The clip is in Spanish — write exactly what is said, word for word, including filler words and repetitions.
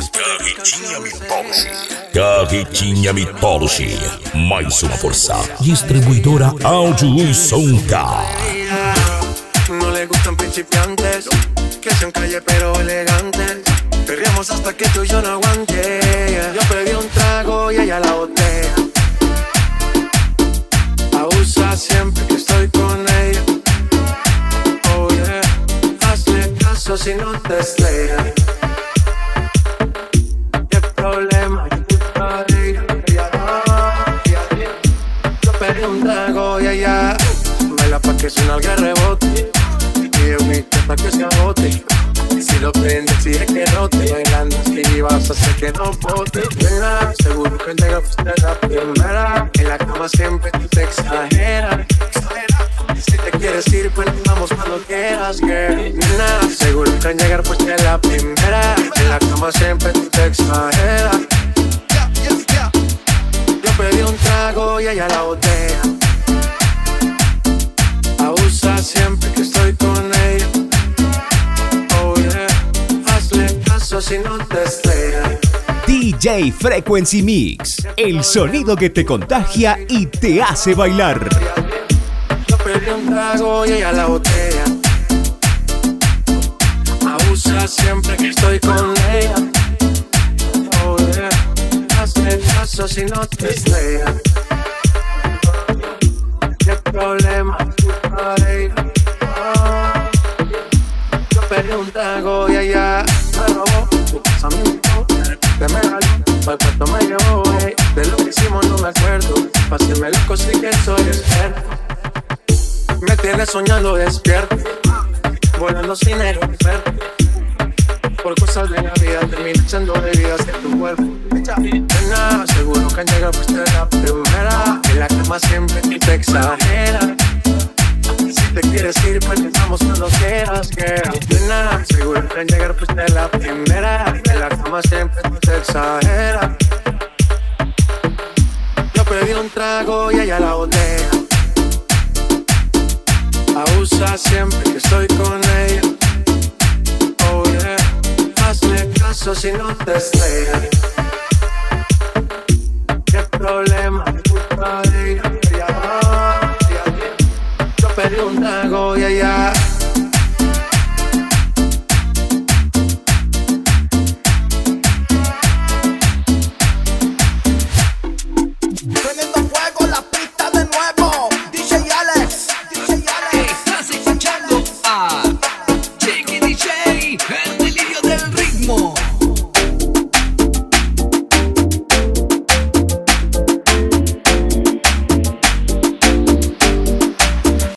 Carretinha Mitology. Carretinha Mitology. Mais uma força. Distribuidora Áudio e Som K. No le gustan principiantes, que sean calle pero elegantes. Perreamos hasta que tú y yo no aguante. Yo pedí un trago y ella la botella. Abusa siempre que estoy con ella. Oh yeah, hazle caso si no te estrellas. ¿Qué problema? Ella yo pedí un trago y ella baila pa' que suena el rebote. Y yo mi hasta que se agote. Si lo prendes, exige que rote. Bailando así vas a hacer que no bote. Nena, seguro que llega fuiste la primera. En la cama siempre tú te exageras. Si te quieres ir, pues vamos cuando quieras, girl. Nena, seguro que al llegar fuiste la primera. En la cama siempre tú te exageras. Yo pedí un trago y ella la botella. Abusa siempre que estoy con ella. Oh yeah, hazle caso si no te estrellas. D J Frequency Mix, el sonido que te contagia y te hace bailar. Yo pedí un trago y ella la botella. Abusa siempre que estoy con ella. Oh yeah, hazle caso si no te estrellas. ¿Qué problema? Oh, yo pedí un trago y ella me robó tu casamiento. Te me jaló, pa'l cuarto me llevó. Hey, de lo que hicimos no me acuerdo. Pa' hacerme loco sí que soy experto. Me tienes soñando despierto, volando sin aeropuerto. Por cosas de la vida termina echando bebidas de tu cuerpo. Nena, seguro que al llegar fuiste la primera. En la cama siempre tú te exageras. Si te quieres ir, pues vamos cuando quieras, girl. Nena, seguro que al llegar fuiste la primera. En la cama siempre tú te exageras. Yo pedí un trago y ella la botella. Abusa siempre que estoy con ella. Oh yeah, hazle caso si no te estrellas. ¿Qué problema? Yo pedí un trago y ella